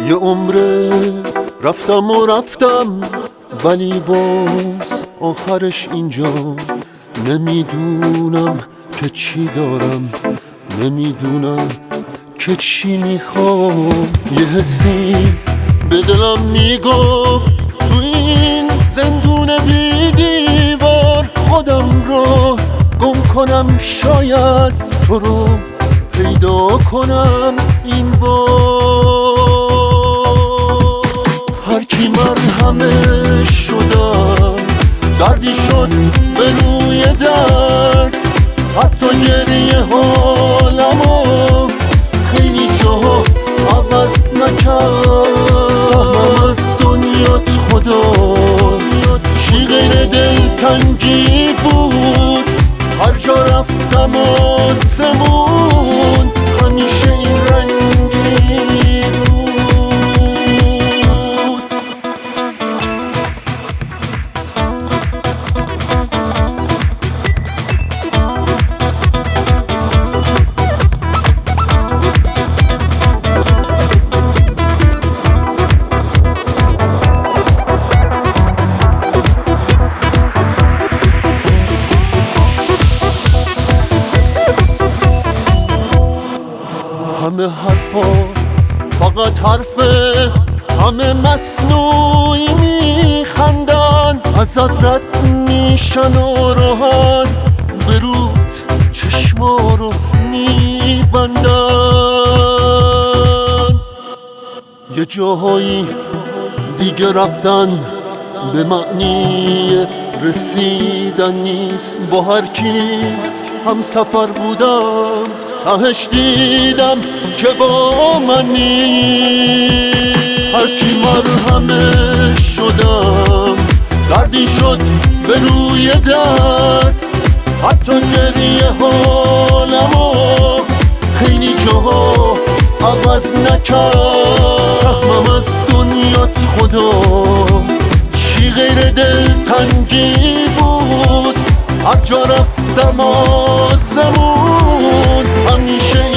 یه عمره رفتم ولی باز آخرش اینجا. نمیدونم که چی دارم، نمیدونم که چی میخوام. یه حسی به دلم میگفت تو این زندون بی دیوار خودم رو گم کنم، شاید تو رو پیدا کنم این بار. هر کی مرهمش شدم دردی شد به روی درد، حتی گریه حالمو خیلی جاها عوض نکرد. سهمم از دنیات خدا چی غیر دلتنگی بود، هر جا رفتم آسمون همیشه این رنگی بود. همه حرفا فقط حرفه، همه مصنوعی میخندن، ازت رد میشن و راحت به رود چشما رو میبندن. یه جاهایی دیگه رفتن به معنی رسیدن نیست. با هر کی هم سفر بودم تهش دیدم که با من نیست. هر کی مرهمش شدم دردی شد به روی درد، حتی گریه حالمو خیلی جاها عوض نکرد. سهمم از دنیات خدا چی غیر دلتنگی بود، هر جا رفتم آسمون همیشه